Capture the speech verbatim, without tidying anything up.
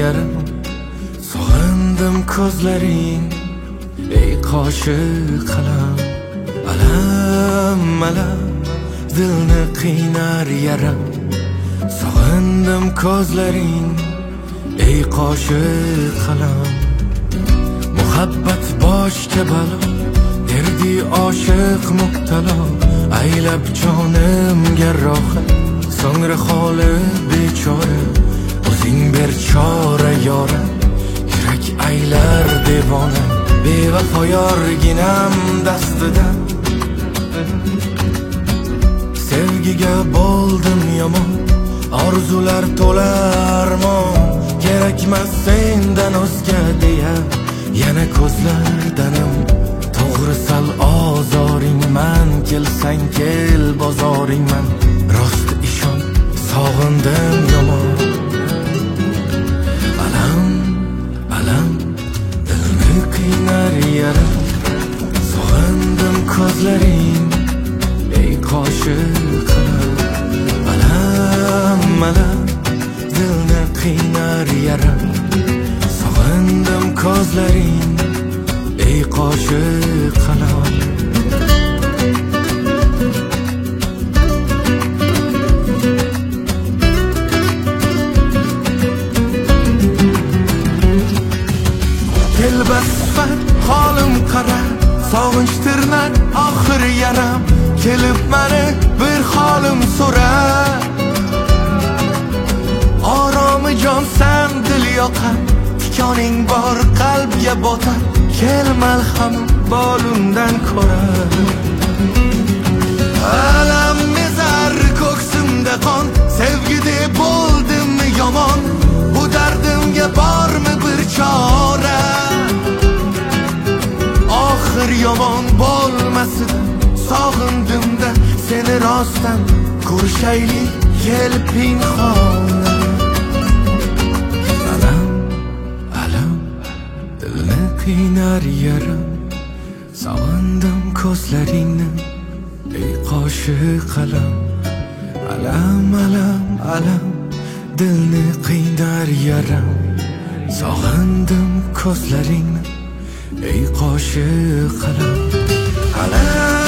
yarim. Sog'indim ko'zlaring, ey qoshiq qalam. Alam, alam, dilni qiynar yarim. Sog'indim ko'zlaring, ey qoshiq qalam. Muhabbat boshga balo, derdi oshiq muktalo. Aylab jonimga rohat, so'ngra holi bechora. O'zing ber chora yora, yurak aylar devona. Bevafo yorginam dastida, sevgiga bo'ldim yomon. Orzular to'lar armon, kerakmas sendan o'zga deya. Yana ko'zlardanim to'g'ri sal ozoringman. Kelsang kel bozoringman, rost ishon sog'indim yomon. Alam, alam, dilni qiynar yarim. Sog'indim ko'zlaring, ey qoshiq qalam. Alam, alam, dilni qiynar yarim. Sog'indim ko'zlaring, ey qoshiq qalam. Kelbasfat holim qara, sog'inch tirnar oxir yaram. Kelib mani bir holim so'rar, oromi jonsan dil yoqar. Tikoning bor qalbga botar, kel malham bolumdan ko'rar. Alam mezar ko'ksimda qon, sevgida bo'ldimmi yomon. Bu dardimga bormi bir chora? Oxir yomon bo'lmasin, sog'indimda seni rostdan. Ko'rishaylik kel pinhon. Qiynar yarim. Sog'indim ko'zlaringni, ey qoshiq qalam. Alam, alam, alam, dilni qiynar yarim. Sog'indim ko'zlaringni, ey qoshiq qalam. Alam